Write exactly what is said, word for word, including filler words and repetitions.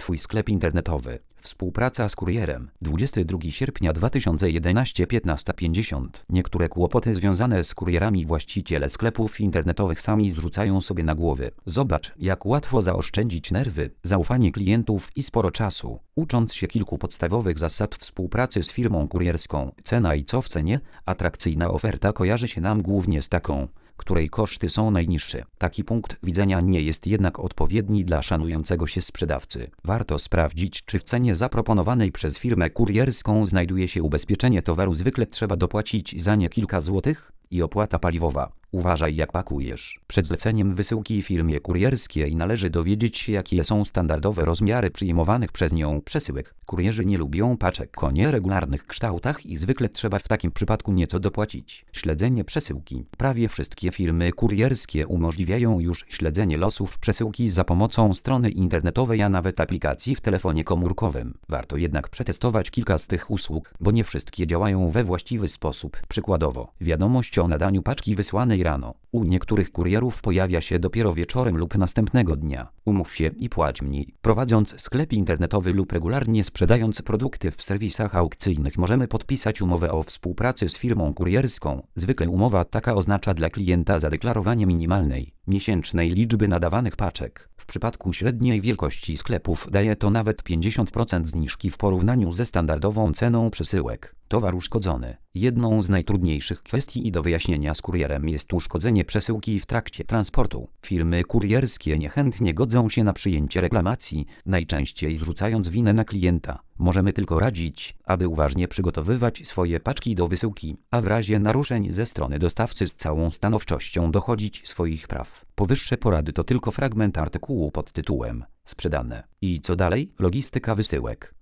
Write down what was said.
Twój sklep internetowy. Współpraca z kurierem. dwudziestego drugiego sierpnia dwa tysiące jedenastego, piętnasta pięćdziesiąt. Niektóre kłopoty związane z kurierami właściciele sklepów internetowych sami zrzucają sobie na głowy. Zobacz, jak łatwo zaoszczędzić nerwy, zaufanie klientów i sporo czasu. Ucząc się kilku podstawowych zasad współpracy z firmą kurierską. Cena i co w cenie? Atrakcyjna oferta kojarzy się nam głównie z taką, której koszty są najniższe. Taki punkt widzenia nie jest jednak odpowiedni dla szanującego się sprzedawcy. Warto sprawdzić, czy w cenie zaproponowanej przez firmę kurierską znajduje się ubezpieczenie towaru. Zwykle trzeba dopłacić za nie kilka złotych i opłata paliwowa. Uważaj, jak pakujesz. Przed zleceniem wysyłki firmie kurierskiej należy dowiedzieć się, jakie są standardowe rozmiary przyjmowanych przez nią przesyłek. Kurierzy nie lubią paczek o nieregularnych kształtach i zwykle trzeba w takim przypadku nieco dopłacić. Śledzenie przesyłki. Prawie wszystkie firmy kurierskie umożliwiają już śledzenie losów przesyłki za pomocą strony internetowej, a nawet aplikacji w telefonie komórkowym. Warto jednak przetestować kilka z tych usług, bo nie wszystkie działają we właściwy sposób. Przykładowo, wiadomość o nadaniu paczki wysłanej rano. U niektórych kurierów pojawia się dopiero wieczorem lub następnego dnia. Umów się i płać mniej. Prowadząc sklep internetowy lub regularnie sprzedając produkty w serwisach aukcyjnych, możemy podpisać umowę o współpracy z firmą kurierską. Zwykle umowa taka oznacza dla klienta zadeklarowanie minimalnej, miesięcznej liczby nadawanych paczek. W przypadku średniej wielkości sklepów daje to nawet pięćdziesiąt procent zniżki w porównaniu ze standardową ceną przesyłek. Towar uszkodzony. Jedną z najtrudniejszych kwestii do wyjaśnienia z kurierem jest uszkodzenie przesyłki w trakcie transportu. Firmy kurierskie niechętnie godzą się na przyjęcie reklamacji, najczęściej zrzucając winę na klienta. Możemy tylko radzić, aby uważnie przygotowywać swoje paczki do wysyłki, a w razie naruszeń ze strony dostawcy z całą stanowczością dochodzić swoich praw. Powyższe porady to tylko fragment artykułu pod tytułem Sprzedane. I co dalej? Logistyka wysyłek.